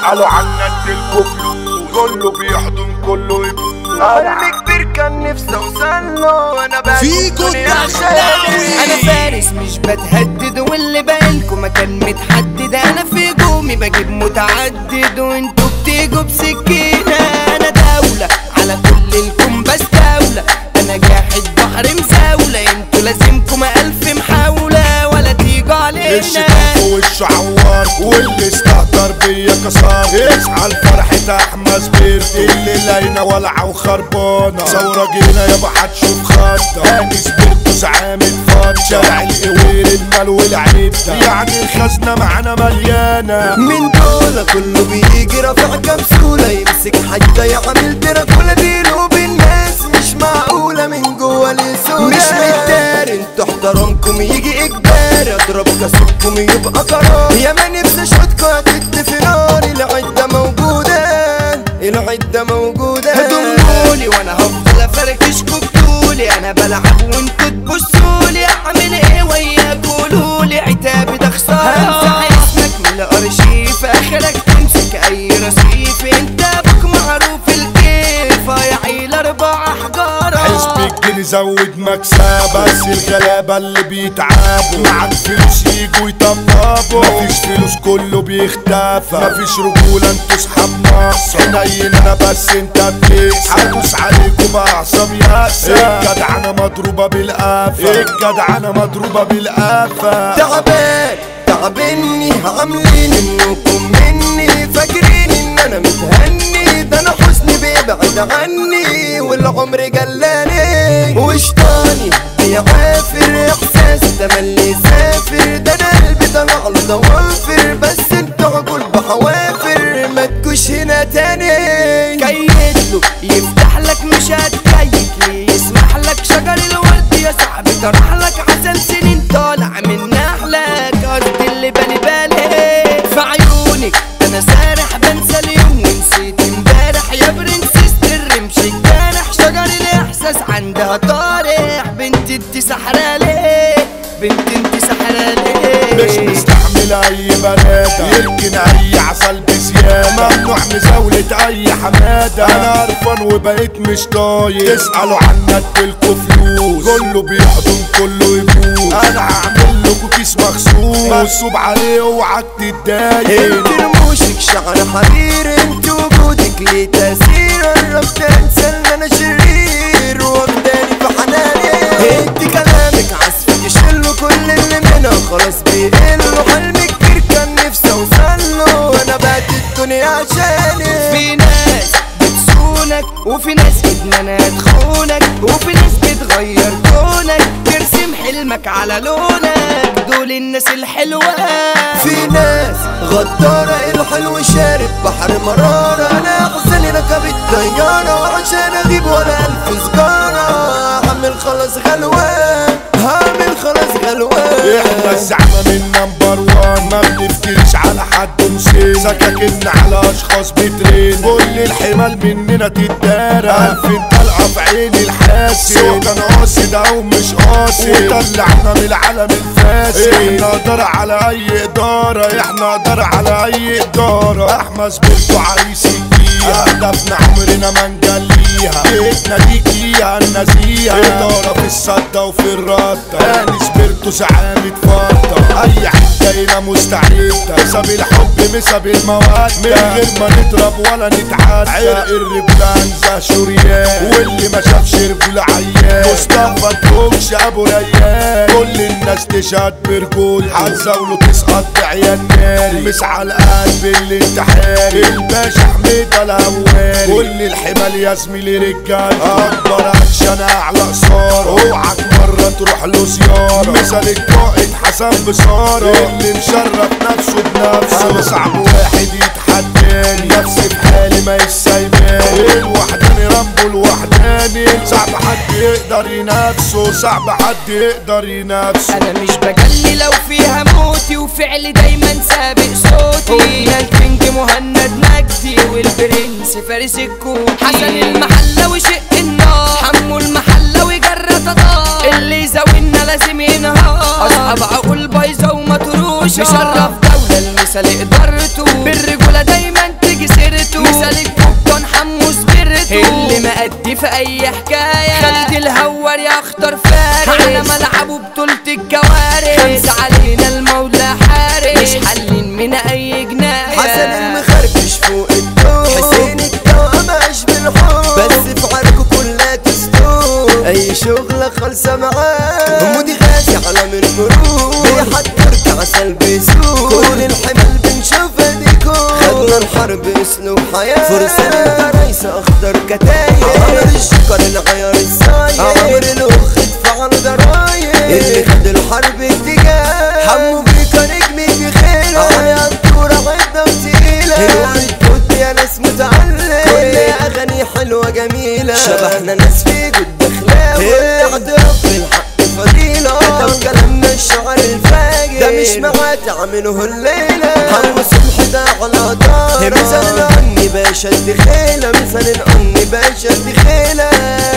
اسألوا عنا اديلكوا فلوس، كله بيحضن كله يبوس. حلم كبير كان نفسي اوصله، انا بقى فيكو الدخلاوي. انا فارس مش بتهدد، واللي باقيلكوا مكان متحدد. انا في هجومي بجيب متعدد، وانتوا بتيجوا بسكينة. انا دولة على كل الكون بستولة، انا جاحد بحر مزاولة. انتوا لازمكم 1000 محاولة ولا تيجوا علينا. الشيطان في وشه عوار، واللي استهتر بيا كسار. اصحى لفرحة احمس بيرد، اللي لاينة ولعة وخربانة. ثورة جينا يابا هتشوف خطة، انس بيرتوس عامل فاضة. شارع القوير المال والعدة، يعني الخزنة معانا مليانة. من دول كله بيجي رافع كبسولة، يمسك حاجة يعمل تراكولة. بينه وبين الناس مش معقولة، من جوا لسونا مش مدار. انتوا احترامكم يجي اجبار، اضرب كسبكم يبقى قرار. يا ما نفسي اشوطكوا هتتفي نار. العدة موجودة، العدة موجودة. هدمولي وانا هفضل افركشكوا بطولي. انا بلعب وانتوا تبصولي. اعمل ايه وياك قولولي، عتابي ده خسارة. همسح اسمك من الارشيف، اخرك تمسك اي رصيف. انت ابوك معروف الكيف، يا عيل 4 احجار. حزب الجنيه زود مكسب، بس الغلابة اللي بيتعبوا. معاك فلوس يجوا يطبطبوا، مفيش فلوس كله بيختفى. مفيش رجولة انتوا صحاب ناقصة، حنين انا بس انت بتكسب. هدوس عليكم بأعصاب ياسة، الجدعنة مضروبة بالقفا، الجدعنة مضروبة بالقفا. تعبان تعبني، عاملين انكم مني فاكرين ان انا متهني. ده انا حزني بيبعد عني، والعمر جلاني وشطاني بيعافر. احساس تملي سافر، ده انا قلبي طلع له ضوافر. بس انتوا عقول بحوافر، ما تجوش هنا تاني. كيدله يفتح لك مش هتكيك ليه، يسمح لك شجر الورد يا صاحبي. طرح لك عسل سنين طالع من نحلك، قصدي اللي بالي في عيونك. انا سارح بنسى اليوم ونسيت امبارح، يا برنسيس الرمش الجارح. شجر الاحساس عندها طارح، بنت انت سحرالي، بنت انت سحرالي. مش مستحمل اي بنادة، يركن اي عسل بزيادة. ممنوع مزاولة اي حمادة، انا قرفان وبقيت مش طايق. تسألوا عنا اديلكوا فلوس، كله بيحضن كله يبوس. انا هعمل لكوا كيس مخصوص، منصوب عليه اوعك تتضايق. انت رموشك شعر حرير، انت وجودك ليه تأثير. قربت انسى ان انا شرير، واخداني في حناني. انت كلامك عزفك يشيله، كل اللي منها خلاص بيقله. حلم كبير كان نفسي اوصله، انا بقت الدنيا عشاني. في ناس بتسونك، وفي ناس ادمانها تخونك، وفي ناس بتغير كونك، ترسم حلمك على لونك. دول الناس الحلوة. في ناس غدارة، الحلو شارب بحر مرارة. انا احسن ركبت طيارة، وعشان اجيب ولا 1000 سجارة. هعمل خلاص غلوة، هعمل خلاص غلوة. احنا الزعمة من نمبر 1، ما بنفتكرش على حد نسيت. سكاكنا على اشخاص بترين، كل الحمال مننا تتدارى. 2000 طلقة في عين الحاسد، سوق كان قاصد او مش قاصد، وطلعنا من العالم الفاسد. احنا قدر على اي ادارة، احنا قدر على اي ادارة. احمس بيرتو عريس الجيها، هدفنا عمرنا ما نجليها. بيتنا ديك ليها النزيهة، ادارة في الصدة وفي الردة. انس بيرتوس عامل فضة، اي حتة هنا مستعدة. مساب الحب مساب المودة، من غير ما نضرب ولا نتعدى. عرق الرجولة انزه شريان، واللي ما شافش رجولة عيان. مصطفى تفوقش ابو ريان، كل الناس تشهد برجول. هتزاوله تسقط بعيال ناري، مسعى القلب الانتحاري. الباشا حميد الهواري، كل الحمال يا زميلي رجال. اكبر اكشن اعلى قصار، اوعك مرة تروح له زيارة. مثال القائد حسن بصارة، اللي مشرف نفسه بنفسه. انا صعب واحد يتحداني، نفسي بحالي ما يسايباني. الوحداني رامبو الوحداني، صعب حد يقدر ينافسه، صعب حد يقدر ينافسه. انا مش بجلي لو فيها موتي، وفعلي دايما سابق صوتي. قلنا الكينج مهند مجدي، والبرنس فارس الكوكي. حسن المحلة وشق النار، حمو المحلة وجرة طار. اللي يزاولنا لازم ينهار، اصحاب عقول بايظة ومطروشة. مشرف دولة المثال ادارته، بالرجولة دايما في اي حكاية. خالد الهوار يا اخطر فارس على ملعبه بطولة الكوارث. 5 علينا المولى حارس مش حلين من اي جناية. حسن المخربش فوق الدور، حسين التوأم عاش بالحب، بس في عركه كلها تستور، اي شغلة خالصة معاه. مودي غازي على من مرور، بيحضر عسل بيسوق، كل الحمل بنشوفها ديكور. خدنا الحرب اسلوب حياة، فرسان رئيس اخضر كتايب، عمر الشكر العيار السايق، عمر الاخ ادفع ضرايب، اللي خد الحرب اتجاه. حمو بيكا نجمي بخيله، على انطورة عدة وتقيلة، حلوة التوت يا ناس متعلم، كل اغاني حلوة جميلة، شبحنا ناس في جد خلاوي، اعتراف بالحق فضيلة، كتب كلامنا الشعر الفاجر، ده مش معاه تعمله الليلة. حمو صبح ده على دار، مثال القني باشا الدخيلة، مثال القني باشا الدخيلة.